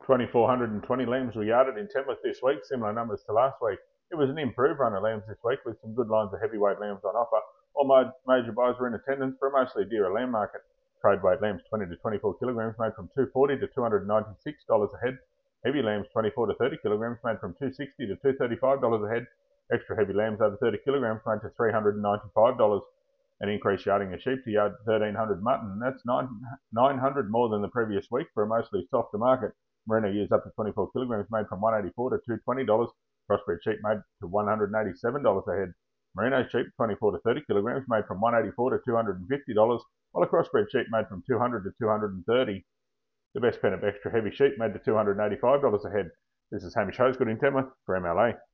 2,420 lambs were yarded in Tamworth this week, similar numbers to last week. It was an improved run of lambs this week with some good lines of heavyweight lambs on offer. All major buyers were in attendance for a mostly dearer lamb market. Trade weight lambs 20 to 24 kilograms made from $240 to $296 a head. Heavy lambs 24 to 30 kilograms made from $260 to $235 a head. Extra heavy lambs over 30 kilograms made to $395. An increased yarding of sheep to yard 1,300 mutton. That's 900 more than the previous week for a mostly softer market. Merino ewes up to 24 kilograms made from $184 to $220. Crossbred sheep made to $187 a head. Merino sheep 24 to 30 kilograms made from $184 to $250, while a crossbred sheep made from $200 to $230. The best pen of extra heavy sheep made to $285 a head. This is Hamish Hosgood in Tamworth for MLA.